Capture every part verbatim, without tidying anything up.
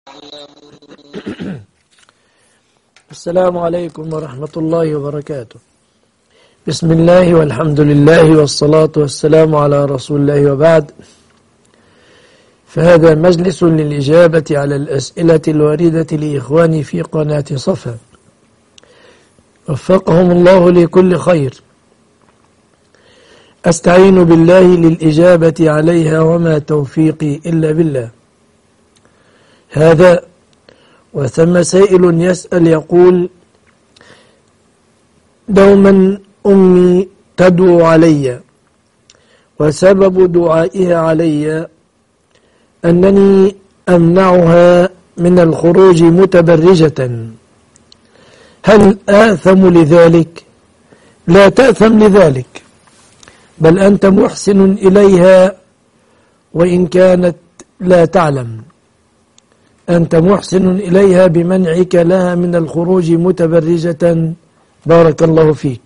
السلام عليكم ورحمة الله وبركاته. بسم الله والحمد لله والصلاة والسلام على رسول الله وبعد. فهذا مجلس للإجابة على الأسئلة الواردة لإخواني في قناة صفا، وفقهم الله لكل خير. أستعين بالله للإجابة عليها وما توفيقي إلا بالله. هذا وثم سائل يسأل يقول: دوما أمي تدعو علي، وسبب دعائها علي أنني أمنعها من الخروج متبرجة، هل آثم لذلك؟ لا تأثم لذلك، بل أنت محسن إليها وإن كانت لا تعلم. أنت محسن إليها بمنعك لها من الخروج متبرجة، بارك الله فيك.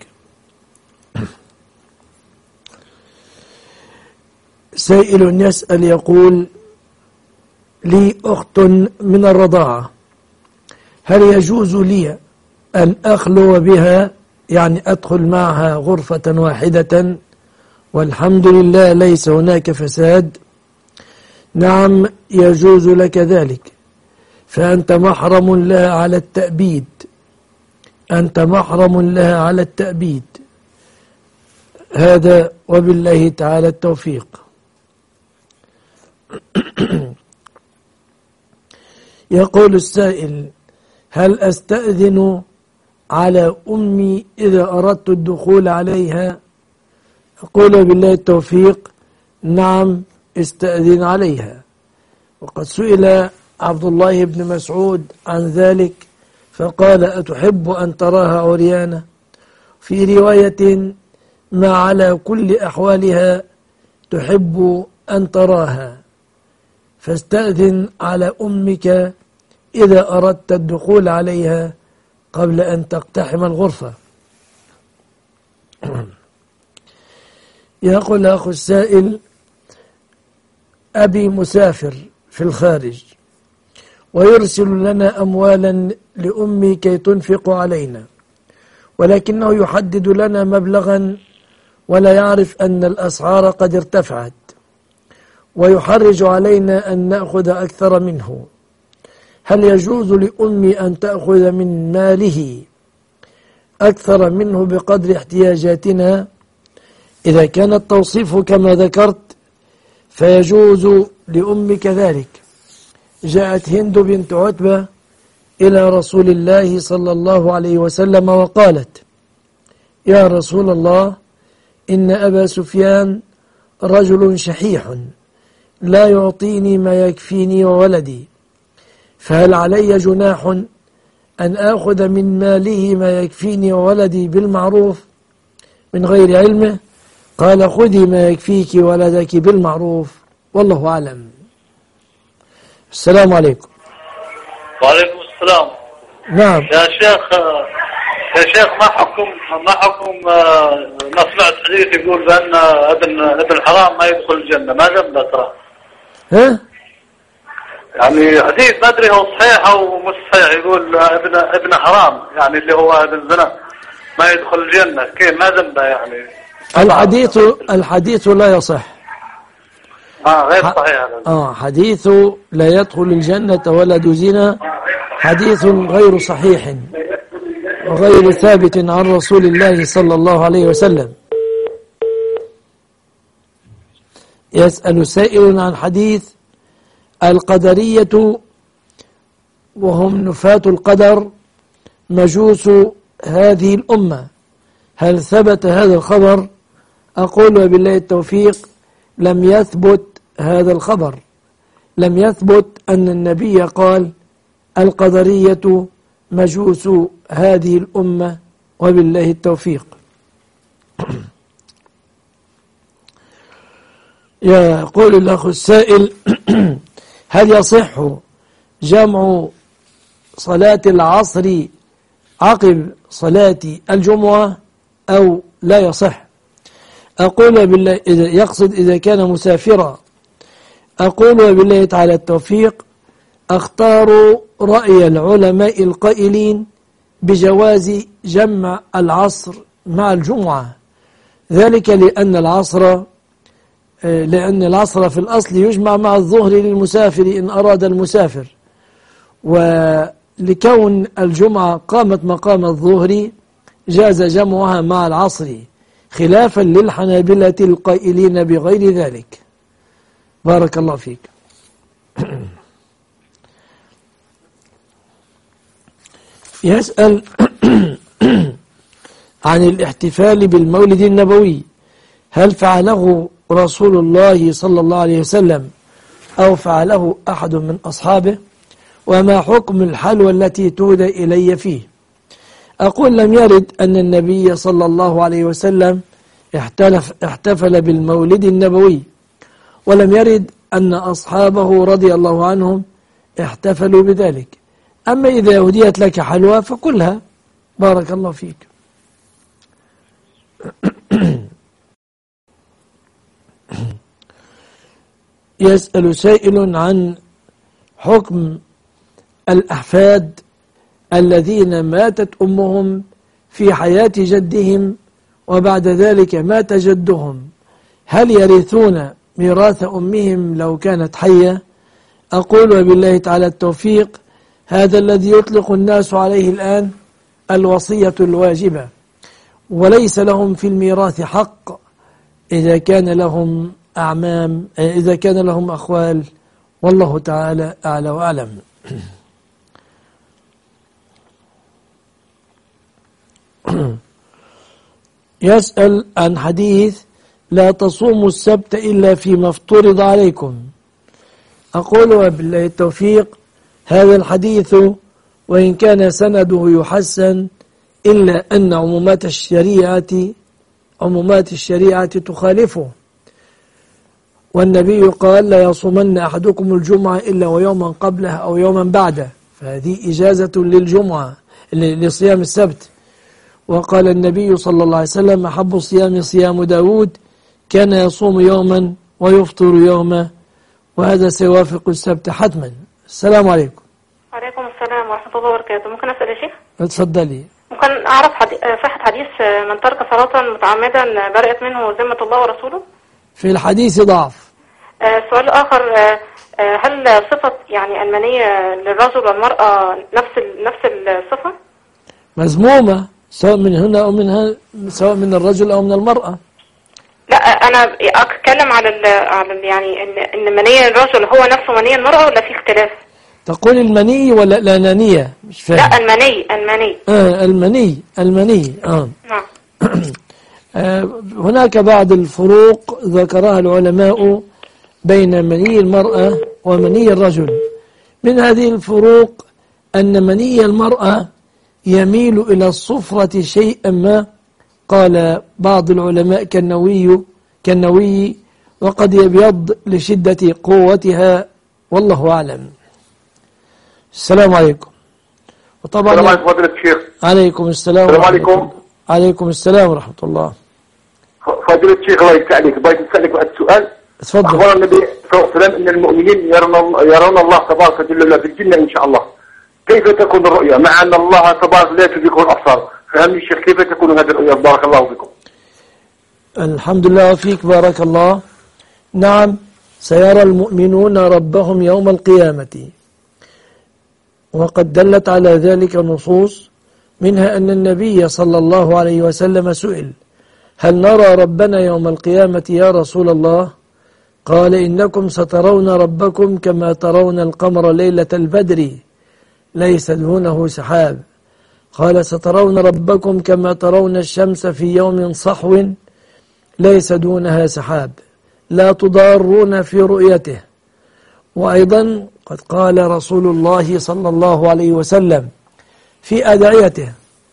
سائل يسأل يقول: لي أخت من الرضاعة، هل يجوز لي أن أخلو بها، يعني أدخل معها غرفة واحدة والحمد لله ليس هناك فساد؟ نعم، يجوز لك ذلك، فأنت محرم لها على التأبيد، أنت محرم لها على التأبيد. هذا وبالله تعالى التوفيق. يقول السائل: هل أستأذن على أمي إذا أردت الدخول عليها؟ أقول بالله التوفيق: نعم، استأذن عليها. وقد سئل عبد الله بن مسعود عن ذلك فقال: أتحب أن تراها عريانة؟ في رواية: ما على كل أحوالها تحب أن تراها. فاستأذن على أمك إذا أردت الدخول عليها قبل أن تقتحم الغرفة. يقول أخو السائل: أبي مسافر في الخارج ويرسل لنا أموالا لأمي كي تنفق علينا، ولكنه يحدد لنا مبلغا ولا يعرف أن الأسعار قد ارتفعت، ويحرج علينا أن نأخذ أكثر منه. هل يجوز لأمي أن تأخذ من ماله أكثر منه بقدر احتياجاتنا؟ إذا كان التوصيف كما ذكرت فيجوز لأمك ذلك. جاءت هند بنت عتبة إلى رسول الله صلى الله عليه وسلم وقالت: يا رسول الله، إن أبا سفيان رجل شحيح لا يعطيني ما يكفيني وولدي، فهل علي جناح أن آخذ من ماله ما يكفيني وولدي بالمعروف من غير علمه؟ قال: خذي ما يكفيك ولدك بالمعروف، والله أعلم. السلام عليكم. وعليكم السلام. نعم يا شيخ، يا شيخ ما حكم ما حكم ما سمعت حديث يقول بأن ابن ابن حرام ما يدخل الجنة، ما ذنبه ترى؟ ها؟ يعني حديث ما أدري هو صحيح أو مش صحيح، يقول ابن ابن حرام يعني اللي هو ابن زنا ما يدخل الجنة، كيف ما ذنبه يعني؟ الحديث الحديث لا يصح. آه غير صحيح هذا. آه حديث لا يدخل الجنة ولد زنا حديث غير صحيح وغير ثابت عن رسول الله صلى الله عليه وسلم. يسأل سائل عن حديث القدرية وهم نفاة القدر مجوس هذه الأمة، هل ثبت هذا الخبر؟ أقول وبالله التوفيق: لم يثبت هذا الخبر، لم يثبت أن النبي قال القدرية مجوس هذه الأمة، وبالله التوفيق. يقول الأخ السائل: هل يصح جمع صلاة العصر عقب صلاة الجمعة أو لا يصح؟ أقول بالله إذا يقصد إذا كان مسافرا، أقول بالله تعالى التوفيق: أختار رأي العلماء القائلين بجواز جمع العصر مع الجمعة، ذلك لأن العصر لأن العصر في الأصل يجمع مع الظهر للمسافر إن أراد المسافر، ولكون الجمعة قامت مقام الظهر جاز جمعها مع العصر، خلافا للحنابلة القائلين بغير ذلك. بارك الله فيك. يسأل عن الاحتفال بالمولد النبوي، هل فعله رسول الله صلى الله عليه وسلم أو فعله أحد من أصحابه؟ وما حكم الحلوى التي تهدى إلي فيه؟ أقول لم يرد أن النبي صلى الله عليه وسلم احتفل بالمولد النبوي، ولم يرد أن أصحابه رضي الله عنهم احتفلوا بذلك. أما إذا هديت لك حلوى فكلها. بارك الله فيك. يسأل سائل عن حكم الأحفاد الذين ماتت أمهم في حياة جدهم وبعد ذلك مات جدهم، هل يرثون ميراث أمهم لو كانت حية؟ أقول وبالله تعالى التوفيق، هذا الذي يطلق الناس عليه الآن الوصية الواجبة، وليس لهم في الميراث حق إذا كان لهم أعمام، إذا كان لهم أخوال، والله تعالى أعلى وأعلم. يسأل عن حديث لا تصوموا السبت إلا فيما افترض عليكم. أقول وبالله التوفيق، هذا الحديث وإن كان سنده يحسن إلا أن عمومات الشريعة عمومات الشريعة تخالفه، والنبي قال لا يصومن أحدكم الجمعة إلا ويوما قبلها أو يوما بعده، فهذه إجازة للجمعة لصيام السبت. وقال النبي صلى الله عليه وسلم أحب الصيام صيام داود كان يصوم يوما ويفطر يوما، وهذا سيوافق السبت حتما. السلام عليكم. وعليكم السلام ورحمة الله وبركاته. ممكن أسأل يا شيخ؟ اتفضلي. ممكن أعرف حدي... صحة حديث من ترك صلاة متعمدا برئت منه ذمة الله ورسوله؟ في الحديث ضعف. السؤال الآخر، هل صفة يعني المنية للرجل والمرأة نفس نفس الصفة؟ مذمومة سواء من هنا أو من هنا، سواء من الرجل أو من المرأة. لا أنا أتكلم على ال على ال يعني إن إن منية الرجل هو نفسه منية المرأة ولا في اختلاف؟ تقول المني ولا الأنانية؟ مش فاهم. لا المني المني آه المني المني آه. نعم. آه هناك بعض الفروق ذكرها العلماء بين مني المرأة ومني الرجل. من هذه الفروق أن مني المرأة يميل إلى الصفرة شيئا ما، قال بعض العلماء كالنووي كالنووي وقد يبيض لشدة قوتها، والله أعلم. السلام عليكم. وطبعا السلام عليكم فضيلة الشيخ. عليكم السلام. السلام عليكم. عليكم السلام ورحمة الله. فضيلة الشيخ الله يفتح عليك، بغيت نسألك واحد السؤال. تفضل. أخبر النبي صلى الله عليه وسلم أن المؤمنين يرون يرون الله تبارك وتعالى في الجنة إن شاء الله. كيف تكون الرؤيا مع أن الله تبارك لا تدركه الأبصار؟ فهمني الشيخ كيف تكون هذه الرؤيا؟ بارك الله فيكم. الحمد لله وفيك بارك الله. نعم، سيرى المؤمنون ربهم يوم القيامة، وقد دلت على ذلك نصوص، منها أن النبي صلى الله عليه وسلم سئل هل نرى ربنا يوم القيامة يا رسول الله؟ قال إنكم سترون ربكم كما ترون القمر ليلة البدر ليس دونه سحاب. قال سترون ربكم كما ترون الشمس في يوم صحو ليس دونها سحاب لا تضارون في رؤيته. وأيضا قد قال رسول الله صلى الله عليه وسلم في أدعيته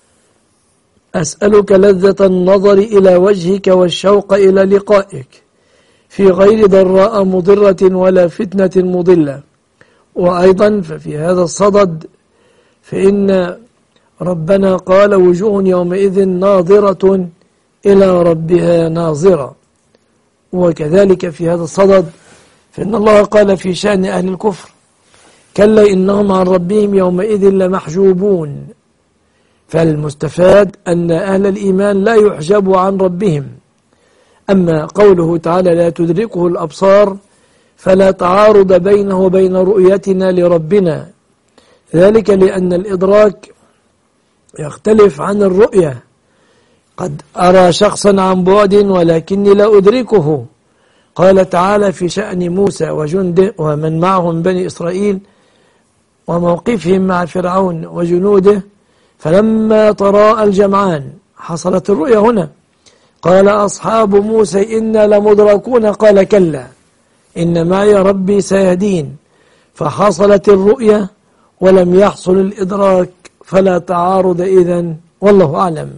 أسألك لذة النظر إلى وجهك والشوق إلى لقائك في غير ضراء مضرة ولا فتنة مضلة. وأيضا ففي هذا الصدد فإن ربنا قال وجوه يومئذ ناظرة إلى ربها ناظرة. وكذلك في هذا الصدد فإن الله قال في شأن أهل الكفر كلا إنهم عن ربهم يومئذ لمحجوبون. فالمستفاد أن أهل الإيمان لا يحجبوا عن ربهم. أما قوله تعالى لا تدركه الأبصار فلا تعارض بينه وبين رؤيتنا لربنا، ذلك لأن الإدراك يختلف عن الرؤية. قد أرى شخصا عن بعد ولكني لا أدركه. قال تعالى في شأن موسى وجنده ومن معهم بني إسرائيل وموقفهم مع فرعون وجنوده فلما تراءى الجمعان، حصلت الرؤية هنا. قال أصحاب موسى إنا لمدركون قال كلا إن معي ربي سيهدين. فحصلت الرؤية ولم يحصل الإدراك، فلا تعارض إذن، والله أعلم.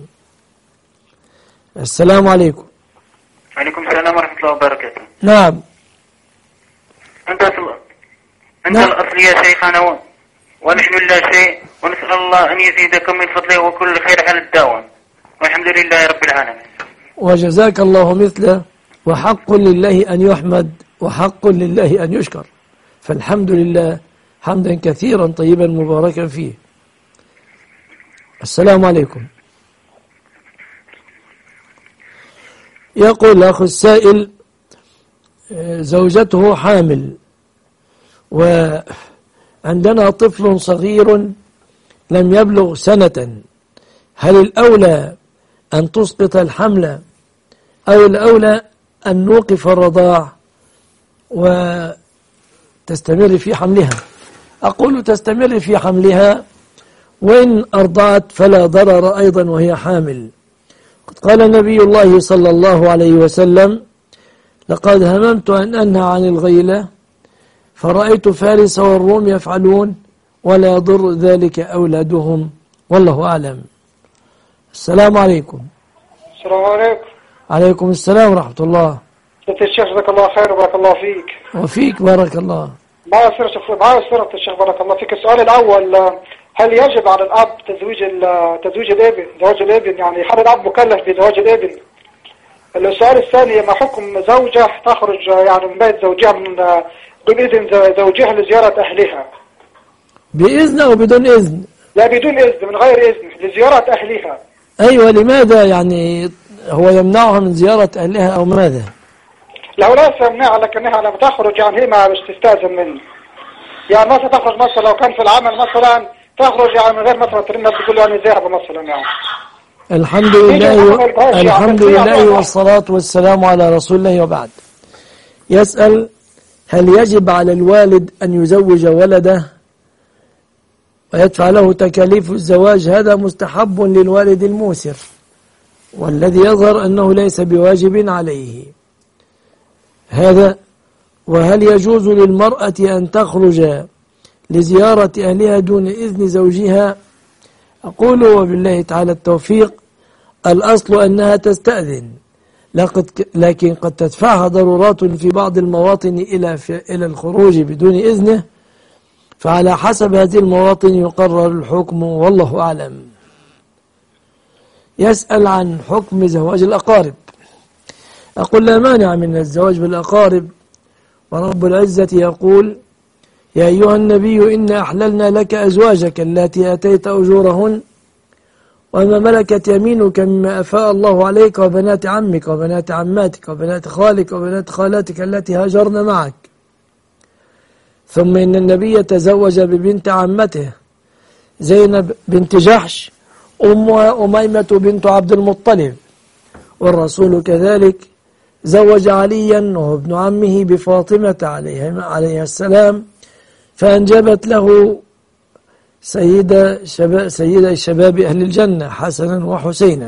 السلام عليكم. وعليكم السلام ورحمة الله وبركاته. نعم. أنت أصل أنت نعم. الأصل يا شيخنا، ونحن لا شيء، ونسأل الله أن يزيدكم من فضله وكل خير على الدوام، والحمد لله رب العالمين. وجزاك الله مثله، وحق لله أن يحمد وحق لله أن يشكر، فالحمد لله حمدا كثيرا طيبا مباركا فيه. السلام عليكم. يقول الأخ السائل زوجته حامل وعندنا طفل صغير لم يبلغ سنة، هل الأولى أن تسقط الحمل أو الأولى أن نوقف الرضاع وتستمر في حملها؟ أقول تستمر في حملها، وإن أرضعت فلا ضرر أيضا وهي حامل. قد قال نبي الله صلى الله عليه وسلم لقد هممت أن أنهى عن الغيلة فرأيت فارس والروم يفعلون ولا يضر ذلك أولادهم، والله أعلم. السلام عليكم. السلام عليكم. عليكم السلام ورحمة الله. ست الشيخ جزاك الله خير وبارك الله فيك. وفيك بارك الله. معي سيرة معي سيرة الشيخ بارك الله فيك. السؤال الأول، هل يجب على الأب تزويج تزويج الابن زواج الابن، يعني هل الأب مكلف بزواج الابن؟ السؤال الثاني، ما حكم زوجة تخرج يعني من بيت زوجها من بدون إذن زوجها لزيارة أهلها؟ بإذن أو بدون إذن؟ لا بدون إذن، من غير إذن، لزيارة أهلها. أيوة، لماذا يعني هو يمنعها من زيارة أهلها أو ماذا؟ لا لا يمنعها، لكنها لما تخرج يعني هي ما مش تستأذن منه. يعني مثلا تخرج مثلا لو كان في العمل مثلا تخرج يعني من غير مثلا ترنب تقول يعني ذهب مثلا يعني. الحمد لله الحمد لله والصلاة والسلام على رسول الله، وبعد. يسأل هل يجب على الوالد أن يزوج ولده ويدفع له تكاليف الزواج؟ هذا مستحب للوالد الموسر، والذي يظهر أنه ليس بواجب عليه هذا. وهل يجوز للمرأة أن تخرج لزيارة أهلها دون إذن زوجها؟ أقول وبالله تعالى التوفيق، الأصل أنها تستأذن، لكن قد تدفعها ضرورات في بعض المواطن إلى إلى الخروج بدون إذنه، فعلى حسب هذه المواطن يقرر الحكم، والله أعلم. يسأل عن حكم زواج الأقارب. أقول لا مانع من الزواج بالأقارب، ورب العزة يقول يا أيها النبي إنا أحللنا لك أزواجك التي آتيت أجورهن وما ملكت يمينك مما أفاء الله عليك وبنات عمك وبنات عماتك وبنات خالك وبنات خالاتك التي هاجرن معك. ثم إن النبي تزوج ببنت عمته زينب بنت جحش أمها أميمة بنت عبد المطلب، والرسول كذلك زوج عليا وهو ابن عمه بفاطمة عليها السلام، فأنجبت له سيدة شباب, سيدة شباب أهل الجنة حسنا وحسينا.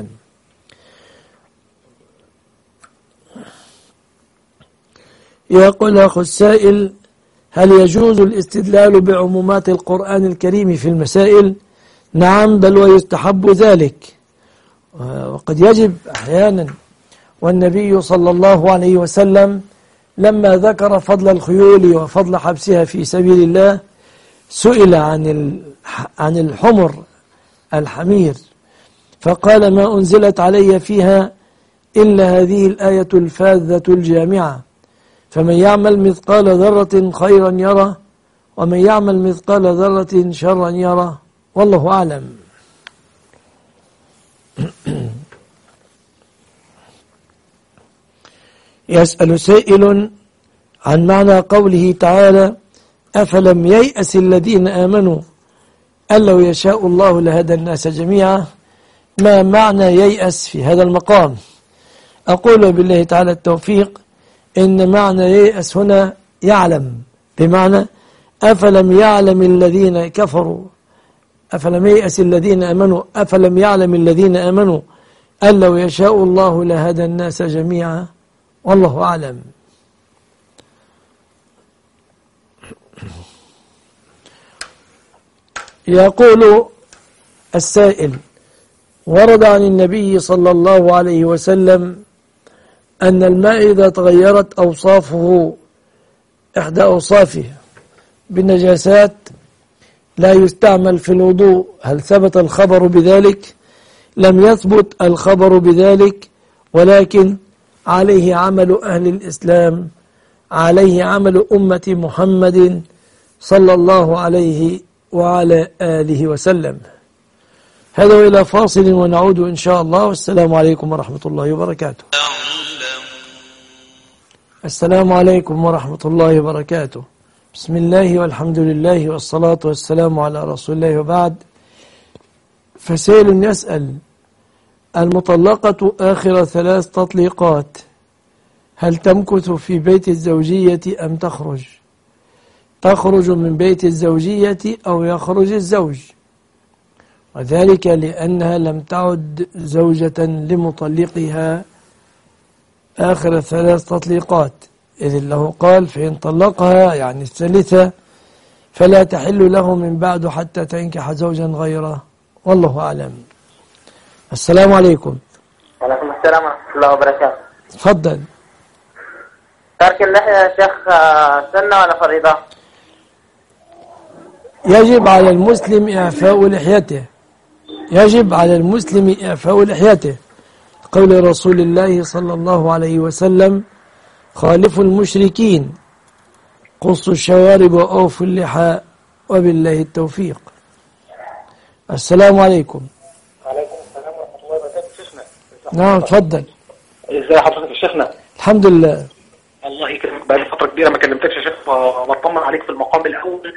يقول أخو السائل هل يجوز الاستدلال بعمومات القرآن الكريم في المسائل؟ نعم، بل ويستحب ذلك، وقد يجب أحيانا. والنبي صلى الله عليه وسلم لما ذكر فضل الخيول وفضل حبسها في سبيل الله سئل عن عن الحمر الحمير فقال ما أنزلت علي فيها إلا هذه الآية الفاذة الجامعة، فمن يعمل مثقال ذرة خيرا يره ومن يعمل مثقال ذرة شرا يره والله أعلم. يسأل سائل عن معنى قوله تعالى أفلم ييأس الذين آمنوا أن لو يشاء الله لهدى الناس جميعا. ما معنى ييأس في هذا المقام؟ أقول بالله تعالى التوفيق إن معنى ييأس هنا يعلم، بمعنى أفلم يعلم الذين كفروا أفلم ييأس الذين آمنوا أفلم يعلم الذين آمنوا أن لو يشاء الله لهدى الناس جميعا والله أعلم. يقول السائل ورد عن النبي صلى الله عليه وسلم أن الماء إذا تغيرت أوصافه إحدى أوصافه بالنجاسات لا يستعمل في الوضوء. هل ثبت الخبر بذلك؟ لم يثبت الخبر بذلك، ولكن عليه عمل أهل الإسلام، عليه عمل أمة محمد صلى الله عليه وعلى آله وسلم. هذا إلى فاصل ونعود إن شاء الله، والسلام عليكم ورحمة الله وبركاته. السلام عليكم ورحمة الله وبركاته. بسم الله والحمد لله والصلاة والسلام على رسول الله، وبعد. فسائل يسأل المطلقة آخر ثلاث تطليقات هل تمكث في بيت الزوجية أم تخرج؟ تخرج من بيت الزوجية أو يخرج الزوج، وذلك لأنها لم تعد زوجة لمطلقها آخر ثلاث تطليقات، إذ له قال فإن طلقها يعني الثالثة فلا تحل له من بعد حتى تنكح زوجا غيره والله أعلم. السلام عليكم. وعليكم السلام ورحمة الله وبركاته. تفضل. ترك اللحية يا شيخ سنة ولا فريضة؟ يجب على المسلم إعفاء لحيته، يجب على المسلم إعفاء لحيته، قول رسول الله صلى الله عليه وسلم خالفوا المشركين قصوا الشوارب وأوفوا اللحى وبالله التوفيق. السلام عليكم. وعليكم السلام ورحمة الله وبركاته. شيخنا نعم تفضل. ازي حضرتك يا شيخنا؟ الحمد لله. الله يكرمك، بقالي فترة كبيرة ما كلمتكش يا شيخ، وبطمن عليك في المقام الأول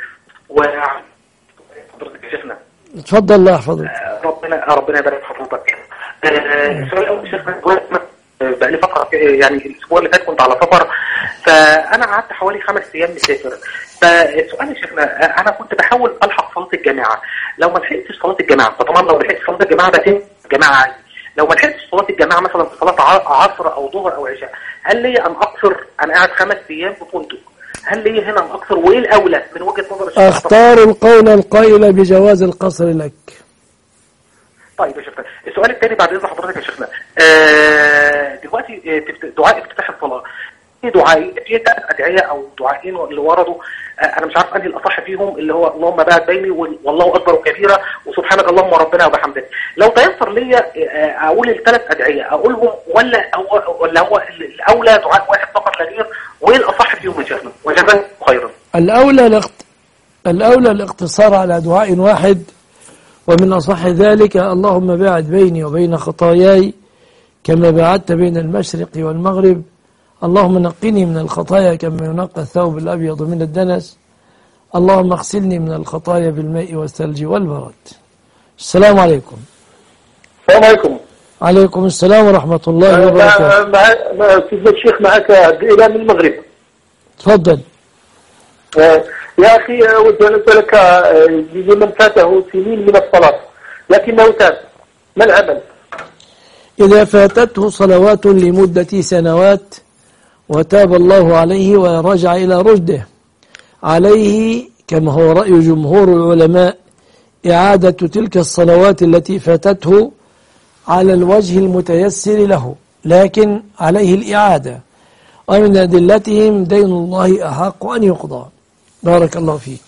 وحضرتك يا شيخنا. تفضل الله يحفظك. ربنا ربنا يبارك في حضرتك. السؤال الأول يا شيخنا، بقالي فترة يعني الأسبوع اللي فات كنت على سفر، فأنا قعدت حوالي خمس أيام مسافر. فالسؤال يا شيخنا، أنا كنت بحاول ألحق صلاة الجماعة، لو ما لحقتش صلاة الجماعة فطبعا لو لحقت صلاة الجماعة بتم جماعة عادي، لو ما لحقتش صلاة الجماعة مثلا في صلاة عصر أو ظهر أو عشاء، هل لي أن أقصر؟ أنا قاعد خمس أيام في فندق، هل لي هنا أن أقصر؟ وإيه الأولى من وجهة نظر الشيخ؟ أختار القول القائل بجواز القصر لك. طيب يا شيخنا، السؤال الثاني بعد إذن حضرتك يا شيخنا، آه دلوقتي دعاء افتتاح الصلاة، في دعاء في ثلاث أدعية أو دعائين اللي وردوا، آه أنا مش عارف أنهي الأصح فيهم، اللي هو اللهم باعد بيني والله أكبر كبيرا وسبحانك اللهم ربنا وبحمدك. لو تيسر لي آه أقول الثلاث أدعية أقولهم، ولا هو ولا هو الأولى دعاء واحد فقط لا غير؟ وإيه الأصح فيهم يا شيخنا؟ وجزاكم خيرا. الأولى الاخت... الأولى الاقتصار على دعاء واحد، ومن أصح ذلك اللهم باعد بيني وبين خطاياي كما باعدت بين المشرق والمغرب، اللهم نقني من الخطايا كما ينقى الثوب الأبيض من الدنس، اللهم اغسلني من الخطايا بالماء والثلج والبرد. السلام عليكم. السلام عليكم. عليكم السلام ورحمة الله وبركاته. مع مع سيدنا الشيخ معك إلى من المغرب. تفضل. يا أخي أود أن أسألك لمن فاته سنين من الصلاة لكنه تاب، ما العمل؟ إذا فاتته صلوات لمدة سنوات وتاب الله عليه ورجع إلى رشده، عليه كما هو رأي جمهور العلماء إعادة تلك الصلوات التي فاتته على الوجه المتيسر له، لكن عليه الإعادة، ومن أدلتهم دين الله أحق أن يقضى. بارك الله فيك.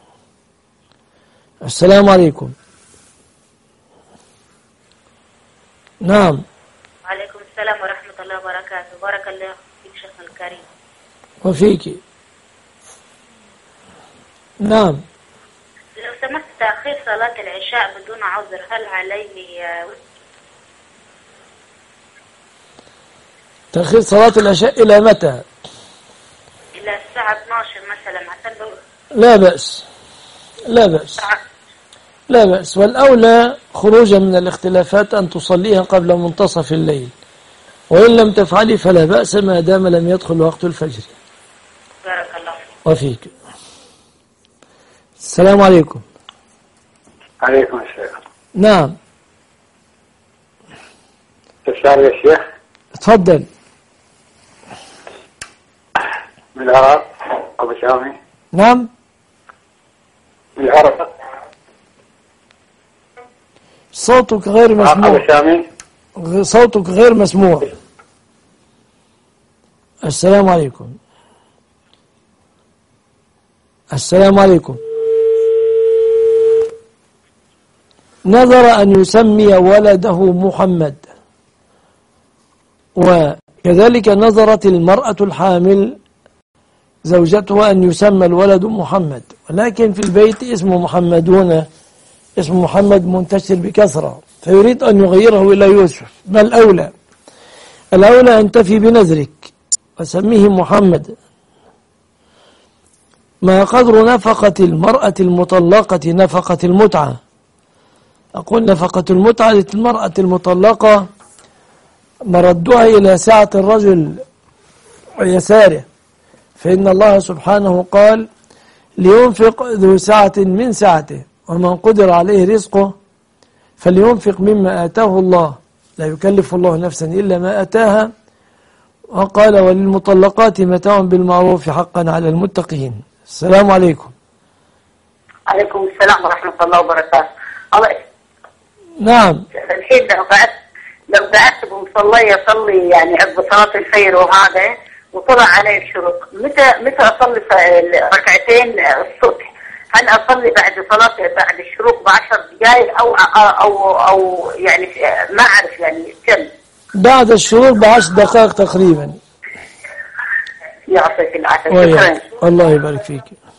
السلام عليكم. نعم. وعليكم السلام ورحمة الله وبركاته. بارك الله فيك شيخنا الكريم. وفيك. نعم. لو سمحت، تأخير صلاة العشاء بدون عذر هل عليه آه، تأخير صلاة العشاء إلى متى؟ إلى الساعة اثناشر مثلا عشان بقول لا بأس، لا بأس، لا بأس. والأولى خروجا من الاختلافات أن تصليها قبل منتصف الليل، وإن لم تفعلي فلا بأس ما دام لم يدخل وقت الفجر. بارك الله فيك. وفيك. السلام عليكم. عليكم السلام. نعم. تسأل يا شيخ. تفضل. من العراق أبو شامي. نعم. من العراق. صوتك غير مسموع. أبو شامي. صوتك غير مسموع. السلام عليكم. السلام عليكم. نظر أن يسمي ولده محمد، وكذلك نظرت المرأة الحامل زوجتها أن يسمى الولد محمد، ولكن في البيت اسمه محمدون، اسم محمد منتشر بكثرة، فيريد أن يغيره إلى يوسف. ما الأولى؟ الأولى أن تفي بنذرك وسميه محمد. ما قدر نفقة المرأة المطلقة نفقة المتعة؟ أقول نفقة المتعة للمرأة المطلقة مردها إلى سعة الرجل ويساره، فإن الله سبحانه قال لينفق ذو سعة من سعته ومن قدر عليه رزقه فلينفق مما آتاه الله لا يكلف الله نفسا إلا ما آتاها. وقال وللمطلقات متاع بالمعروف حقا على المتقين. السلام عليكم. عليكم السلام ورحمة الله وبركاته. الله نعم. الحين لو قعدت لو قعدت بمصلية أصلي يعني عقب صلاة الفجر وهذا وطلع علي الشروق، متى متى أصلي ركعتين الصبح؟ هل أصلي بعد صلاة بعد الشروق بعشر دقائق أو أو أو يعني ما أعرف يعني كم؟ بعد الشروق بعشر دقائق تقريبا. يعطيك العافية. شكرا. الله يبارك فيك.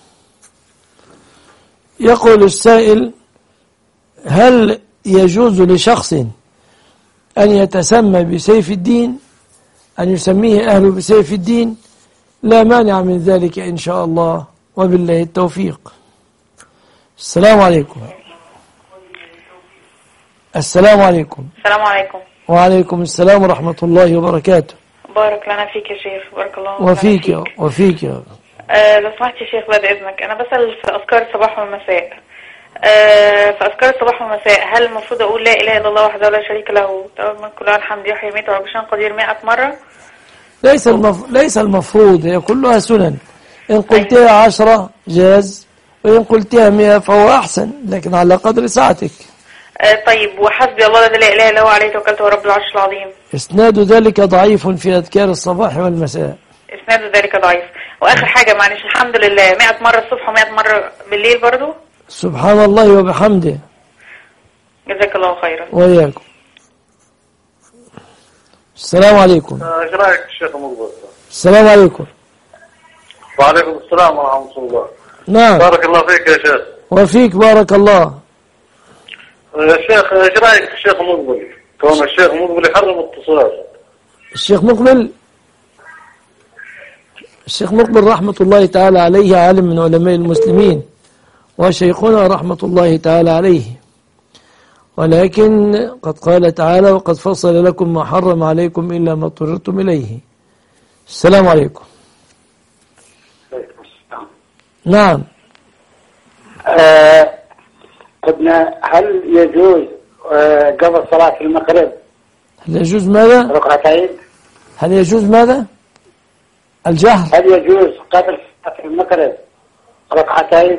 يقول السائل: هل يجوز لشخص أن يتسمى بسيف الدين، أن يسميه أهله بسيف الدين؟ لا مانع من ذلك إن شاء الله، وبالله التوفيق. السلام عليكم. السلام عليكم. السلام عليكم. وعليكم السلام ورحمة الله وبركاته. بارك لنا فيك يا شيخ. بارك الله وفيك يا وفيك يا آه لو سمحت يا شيخ بعد إذنك، أنا بسأل في أذكار الصباح والمساء. آه في أذكار الصباح والمساء هل المفروض أقول لا إله إلا الله وحده لا شريك له من كل الحمد يحيي ويميت وعبشان قدير مئة مرة؟ ليس المف... ليس المفروض، هي كلها سنن. إن قلتها عشرة جاز، وإن قلتها مئة فهو أحسن، لكن على قدر ساعتك. آه طيب، وحسبي الله لا إله إلا هو عليه توكلت ورب العرش العظيم. إسناد ذلك ضعيف في أذكار الصباح والمساء. إسناد ذلك ضعيف. وآخر حاجة معلش، الحمد لله مئة مرة الصبح ومئة مرة بالليل برضو. سبحان الله وبحمده. جزاك الله خيرا. وإياكم. السلام عليكم. ايش رايك الشيخ مقبل؟ السلام عليكم. وعليكم السلام ورحمه الله. نعم. بارك الله فيك يا شيخ. وفيك بارك الله. يا شيخ ايش رايك الشيخ مقبل؟ كون الشيخ مقبل يحرم الاتصال. الشيخ مقبل الشيخ مقبل رحمة الله تعالى عليه عالم من علماء المسلمين، وشيخنا رحمة الله تعالى عليه، ولكن قد قال تعالى وقد فصل لكم ما حرم عليكم إلا ما اضطررتم إليه. السلام عليكم. نعم. آه ابن هل يجوز آه قبل صلاة المغرب هل يجوز ماذا؟ ركعتين؟ هل يجوز ماذا؟ الجهر. هل يجوز قبل صلاة المغرب ركعتين؟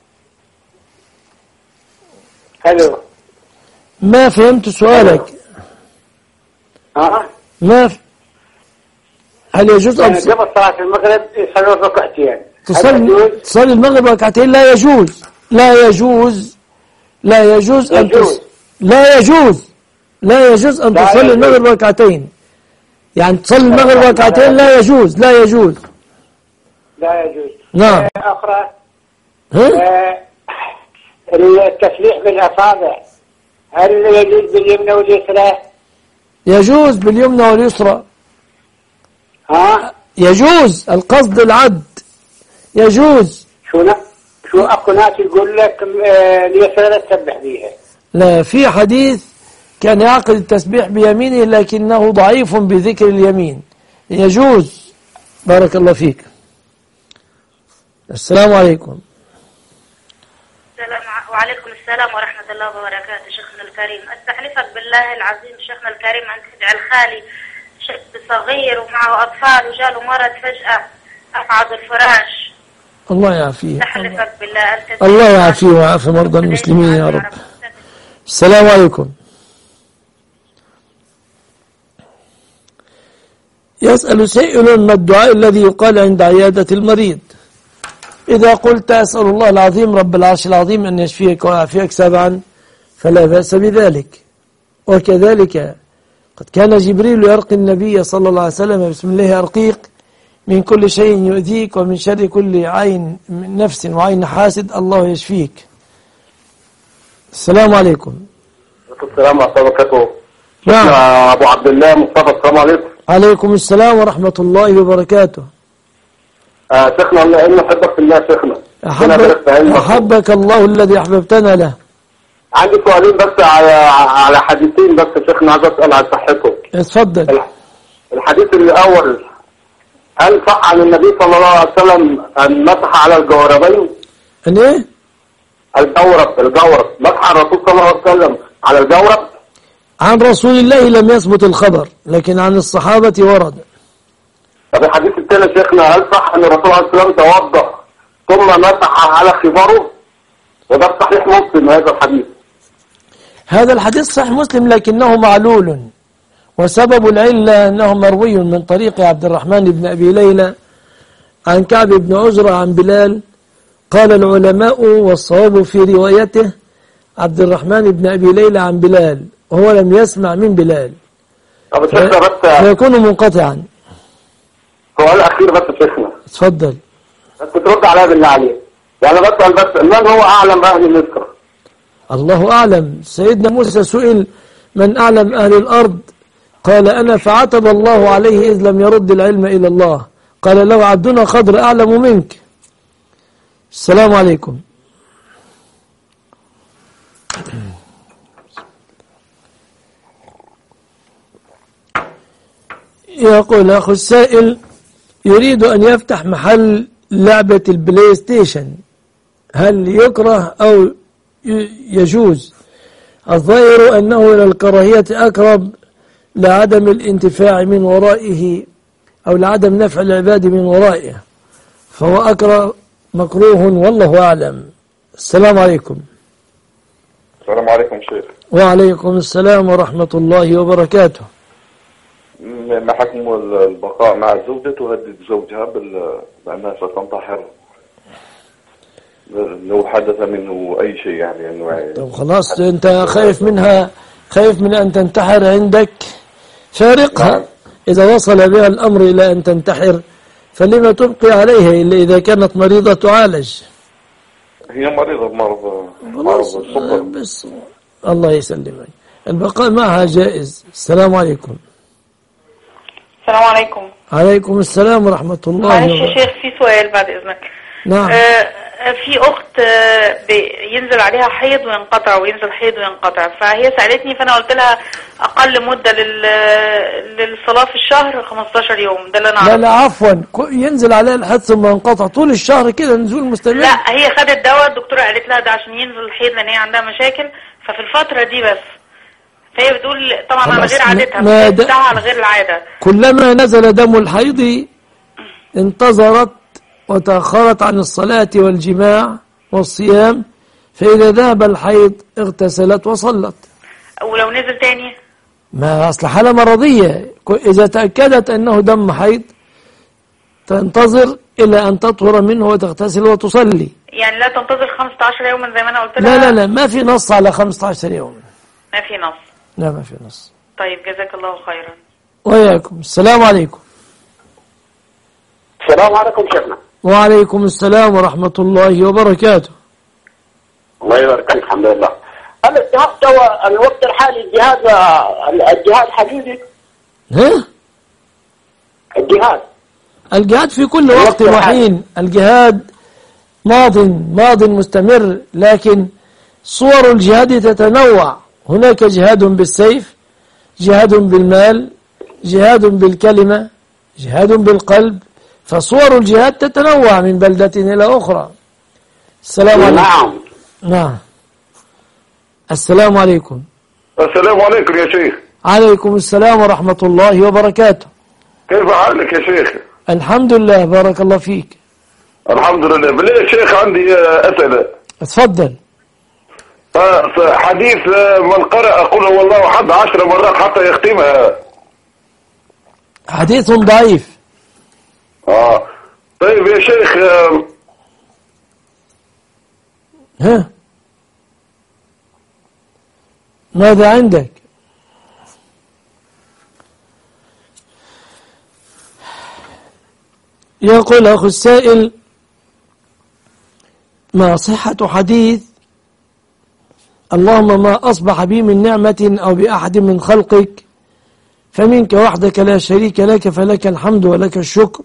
هلو. ما فهمت سؤالك. ها؟ ما ف... هل يجوز يعني أبصر؟ قبل صلاة المغرب يصلون ركعتين. تصلي تصلي المغرب ركعتين؟ لا يجوز، لا يجوز، لا يجوز أن تصلي، لا يجوز، لا يجوز أن تصلي المغرب ركعتين. يعني تصلي المغرب ركعتين لا يجوز، لا يجوز، لا يجوز. نعم. أخرى آه التسبيح بالأصابع هل يجوز باليمنى واليسرى؟ يجوز باليمنى واليسرى. ها؟ يجوز، القصد العد يجوز. شو ن... شو أكو ناس يقول لك آه اليسرى تسبح بيها. لا، في حديث كان يعقد التسبيح بيمينه لكنه ضعيف بذكر اليمين. يجوز. بارك الله فيك. السلام عليكم. السلام وعليكم السلام ورحمة الله وبركاته. شيخنا الكريم، استحلفك بالله العظيم شيخنا الكريم أن تجعل خالي شاب صغير ومعه أطفال وجاله مرض فجأة أقعد الفراش. الله يعافيه. استحلفك بالله أنت. الله يعافيه ويعافي مرضى المسلمين يا رب. السلام عليكم. يسأل سائل ما الدعاء الذي يقال عند عيادة المريض؟ إذا قلت أسأل الله العظيم رب العرش العظيم أن يشفيك ويعافيك سبعا فلا بأس بذلك. وكذلك قد كان جبريل يرقي النبي صلى الله عليه وسلم بسم الله أرقيك من كل شيء يؤذيك ومن شر كل عين من نفس وعين حاسد الله يشفيك. السلام عليكم. السلام ورحمة الله وبركاته. نعم. أبو عبد الله مصطفى، السلام عليكم. عليكم السلام ورحمة الله وبركاته. آه شيخنا الله إنه أحبك في الله شيخنا. أحبك, أحبك الله الذي أحببتنا له. عندي سؤالين بس على على حديثين بس شيخنا، عايز أسأل عن صحتهم. اتفضل. الحديث الأول، هل صح عن النبي صلى الله عليه وسلم أن مسح على الجوربين؟ أن إيه؟ الجورب الجورب مسح الرسول صلى الله عليه وسلم على الجورب؟ عن رسول الله لم يثبت الخبر، لكن عن الصحابة ورد. طب الحديث الثاني شيخنا، هل صح أن الرسول عليه السلام توضأ ثم مسح على خباره؟ وده صحيح مسلم هذا الحديث. هذا الحديث صحيح مسلم لكنه معلول، وسبب العلة أنه مروي من طريق عبد الرحمن بن أبي ليلى عن كعب بن عجرة عن بلال. قال العلماء والصواب في روايته عبد الرحمن بن أبي ليلى عن بلال وهو لم يسمع من بلال، فيكون منقطعا. سؤال أخير بس شيخنا. اتفضل. بس ترد عليها بالله عليك، يعني بسأل بس من هو أعلم أهل مصر؟ الله أعلم. سيدنا موسى سئل من أعلم أهل الأرض؟ قال أنا، فعتب الله عليه إذ لم يرد العلم إلى الله. قال له عبدنا خضر أعلم منك. السلام عليكم. يقول أخو السائل يريد أن يفتح محل لعبة البلاي ستيشن، هل يكره أو يجوز؟ الظاهر أنه إلى الكراهية أقرب لعدم الانتفاع من ورائه أو لعدم نفع العباد من ورائه، فهو أقرب مكروه والله أعلم. السلام عليكم. السلام عليكم شيخ. وعليكم السلام ورحمة الله وبركاته. ما حكم البقاء مع الزوجة تهدد زوجها بأنها ستنتحر لو حدث منه أي شيء، يعني أنه طب خلاص أنت خايف منها، خايف من أن تنتحر عندك، فارقها. نعم. إذا وصل بها الأمر إلى أن تنتحر فلما تبقي عليها إلا إذا كانت مريضة تعالج. هي مريضة بمرض مرض السكر بس. الله يسلمك. البقاء معها جائز. السلام عليكم. السلام عليكم. عليكم السلام ورحمة الله معلش يا شيخ في سؤال بعد إذنك. نعم. آه في أخت آه ينزل عليها حيض وينقطع وينزل حيض وينقطع، فهي سألتني فأنا قلت لها أقل مدة لل للصلاة في الشهر خمستاشر يوم، ده اللي أنا أعرفه. لا لا عفوا، ينزل عليها الحيض ثم ينقطع طول الشهر كده نزول مستمر؟ لا هي خدت دواء، الدكتورة قالت لها ده عشان ينزل الحيض لأن هي عندها مشاكل، ففي الفترة دي بس. فهي بتقول طبعا على غير عادتها، بتاعها على غير العادة. كلما نزل دم الحيض انتظرت وتأخرت عن الصلاة والجماع والصيام، فإذا ذهب الحيض اغتسلت وصلت. ولو نزل تاني؟ ما أصل حالة مرضية، إذا تأكدت أنه دم حيض تنتظر إلى أن تطهر منه وتغتسل وتصلي. يعني لا تنتظر خمسة عشر يوما زي ما أنا قلت لا لها؟ لا لا ما في نص على خمسة عشر يوما. ما في نص. لا ما في نص. طيب جزاك الله خيرا. وياكم. السلام عليكم. السلام عليكم شيخنا. وعليكم السلام ورحمة الله وبركاته. الله يبارك فيك. الحمد لله. هل الجهاد هو الوقت الحالي الجهاد الجهاد حقيقي؟ ها؟ الجهاد الجهاد في كل وقت وحين، الجهاد ماض ماض مستمر، لكن صور الجهاد تتنوع. هناك جهاد بالسيف، جهاد بالمال، جهاد بالكلمة، جهاد بالقلب، فصور الجهاد تتنوع من بلدة إلى أخرى. السلام عليكم. نعم. نعم. السلام عليكم. السلام عليكم يا شيخ. عليكم السلام ورحمة الله وبركاته. كيف حالك يا شيخ؟ الحمد لله، بارك الله فيك. الحمد لله. بالله يا شيخ عندي أسئلة. اتفضل. حديث من قرأ قل هو الله أحد عشر مرات حتى يختمها، حديث ضعيف. اه طيب يا شيخ. ها ماذا عندك؟ يقول أخو السائل: ما صحة حديث اللهم ما أصبح بي من نعمة أو بأحد من خلقك فمنك وحدك لا شريك لك فلك الحمد ولك الشكر،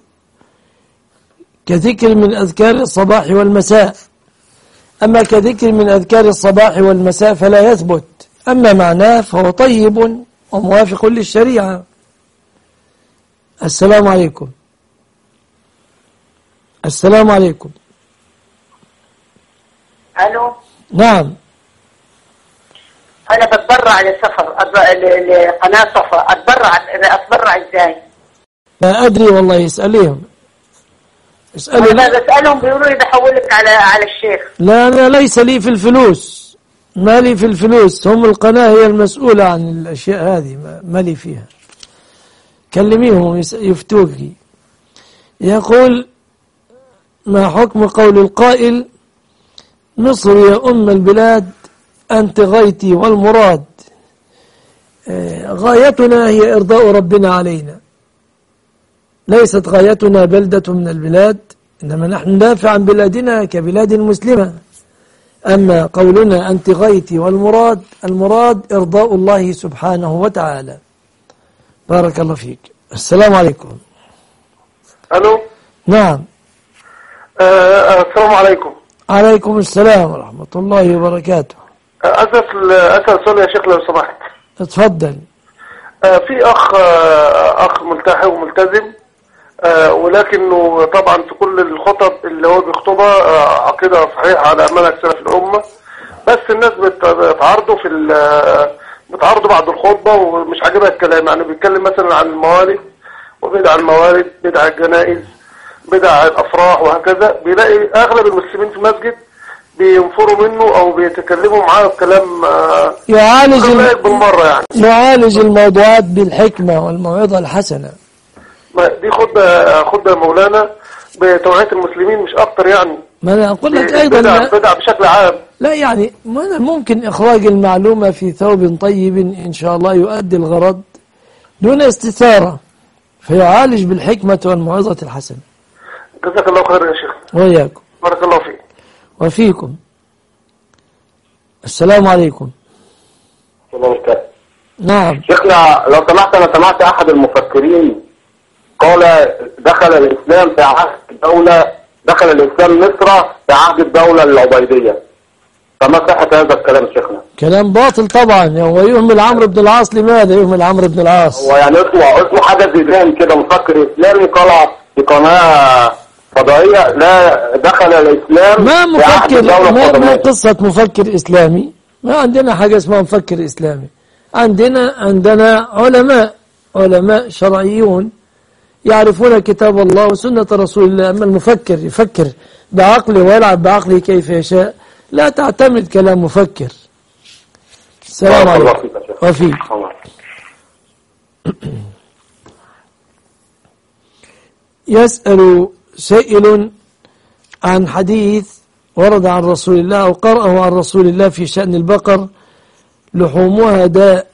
كذكر من أذكار الصباح والمساء. أما كذكر من أذكار الصباح والمساء فلا يثبت، أما معناه فهو طيب وموافق للشريعة. السلام عليكم. السلام عليكم. الو. نعم. انا بتبرع لسفر لقناة صفا، اتبرع اتبرع ازاي؟ لا ادري والله، اسأليهم. اسألوا. انا بسألهم بيقولوا لي بحولك على على الشيخ. لا انا ليس لي في الفلوس، ما لي في الفلوس، هم القناة هي المسؤولة عن الاشياء هذه، ما لي فيها. كلميهم يفتوك. يقول: ما حكم قول القائل: مصر يا أم البلاد أنت غايتي والمراد؟ غايتنا هي إرضاء ربنا علينا، ليست غايتنا بلدة من البلاد، إنما نحن ندافع عن بلادنا كبلاد مسلمة. أما قولنا أنت غايتي والمراد، المراد إرضاء الله سبحانه وتعالى. بارك الله فيك. السلام عليكم. ألو. نعم. آه السلام عليكم. عليكم السلام ورحمة الله وبركاته. أسأل أسأل سؤال يا شيخ لو سمحت. اتفضل. آه في أخ آه أخ ملتحي وملتزم، آه ولكنه طبعا في كل الخطب اللي هو بيخطبها آه عقيدة صحيحة على منهج سلف الأمة، بس الناس بتعارضه في بتعارضه بعد الخطبة ومش عاجبها الكلام. يعني بيتكلم مثلا عن الموالد وبدع الموالد، بدع الجنائز، بدع الأفراح وهكذا. بيلاقي أغلب المسلمين في المسجد بينفروا منه أو بيتكلموا معاه بكلام يعالج بالمرة يعني يعالج الموضوعات بالحكمة والموعظة الحسنة. دي خطبة خطبة مولانا بتوعية المسلمين مش أكتر يعني. ما أنا أقول لك أيضا بدع, بدع بشكل عام. لا يعني ممكن إخراج المعلومة في ثوب طيب إن شاء الله يؤدي الغرض دون استثارة، فيعالج بالحكمة والموعظة الحسنة. جزاك الله خير يا شيخ. وإياكم. بارك الله فيك. وفيكم. السلام عليكم. الله. نعم. شيخنا لو سمحت، أنا سمعت أحد المفكرين قال دخل الإسلام في عهد الدولة دخل الإسلام مصر في عهد الدولة العبيدية، فما صحة هذا الكلام شيخنا؟ كلام باطل طبعا. هو يهمل عمرو بن العاص. لماذا يهمل عمرو بن العاص؟ هو يعني اسمه اسمه حاجة زيدان كده، مفكر إسلامي طلع في قناة فضائية لا دخل الإسلام ما مفكر ما, ما قصة مفكر إسلامي. ما عندنا حاجة اسمها مفكر إسلامي. عندنا عندنا علماء علماء شرعيون يعرفون كتاب الله وسنة رسول الله. أما المفكر يفكر بعقله ويلعب بعقله كيف يشاء، لا تعتمد كلام مفكر. السلام عليكم. وفيك. يسأل سائل عن حديث ورد عن رسول الله أو قرأه عن رسول الله في شأن البقر: لحومها داء.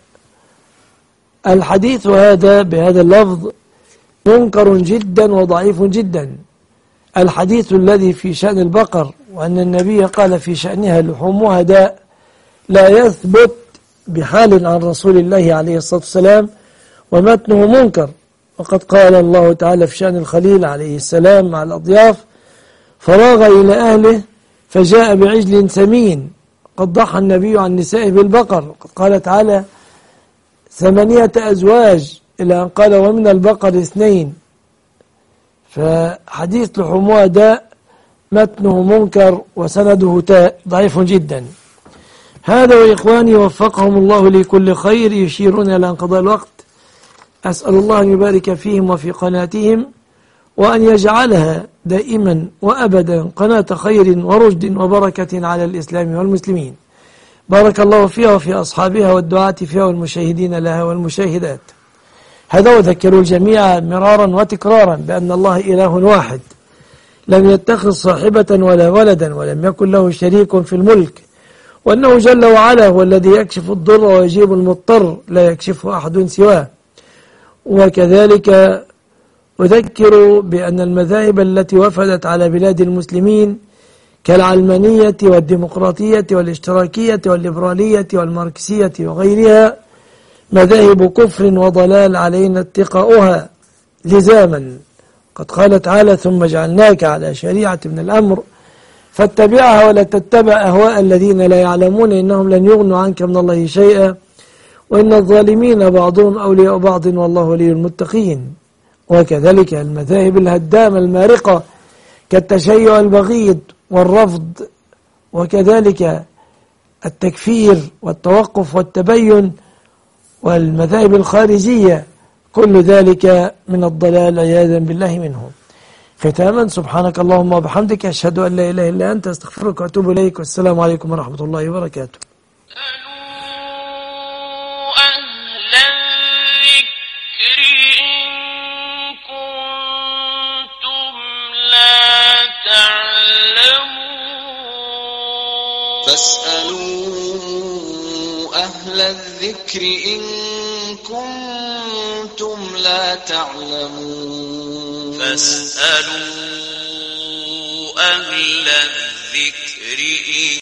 الحديث هذا بهذا اللفظ منكر جدا وضعيف جدا. الحديث الذي في شأن البقر وأن النبي قال في شأنها لحومها داء لا يثبت بحال عن رسول الله عليه الصلاة والسلام، ومتنه منكر. وقد قال الله تعالى في شأن الخليل عليه السلام مع الأضياف: فراغ إلى أهله فجاء بعجل سمين. قد ضحى النبي عن نسائه بالبقر، قد قال تعالى: ثمانية أزواج، إلى أن قال: ومن البقر اثنين. فحديث لحومها داء متنه منكر وسنده ضعيف جدا. هذا وإخواني وفقهم الله لكل خير يشيرون إلى انقضاء الوقت. أسأل الله أن يبارك فيهم وفي قناتهم، وأن يجعلها دائما وأبدا قناة خير ورشد وبركة على الإسلام والمسلمين. بارك الله فيها وفي أصحابها والدعاة فيها والمشاهدين لها والمشاهدات. هذا وذكروا الجميع مرارا وتكرارا بأن الله إله واحد، لم يتخذ صاحبة ولا ولدا، ولم يكن له شريك في الملك، وأنه جل وعلا هو الذي يكشف الضر ويجيب المضطر، لا يكشفه أحد سواه. وكذلك أذكر بأن المذاهب التي وفدت على بلاد المسلمين كالعلمانية والديمقراطية والاشتراكية والليبرالية والماركسية وغيرها مذاهب كفر وضلال، علينا اتقاؤها لزاما. قد قال تعالى: ثم جعلناك على شريعة من الأمر فاتبعها ولا تتبع أهواء الذين لا يعلمون إنهم لن يغنوا عنك من الله شيئا وإن الظالمين بعضهم أولياء بعض والله ولي المتقين. وكذلك المذاهب الهدامة المارقة كالتشيع البغيض والرفض، وكذلك التكفير والتوقف والتبين والمذاهب الخارجية، كل ذلك من الضلال عياذا بالله منه. ختاما، سبحانك اللهم وبحمدك، أشهد أن لا إله إلا أنت، أستغفرك وأتوب إليك، والسلام عليكم ورحمة الله وبركاته. فاسألوا أهل الذكر إن كنتم لا تعلمون. فاسألوا أهل الذكر إن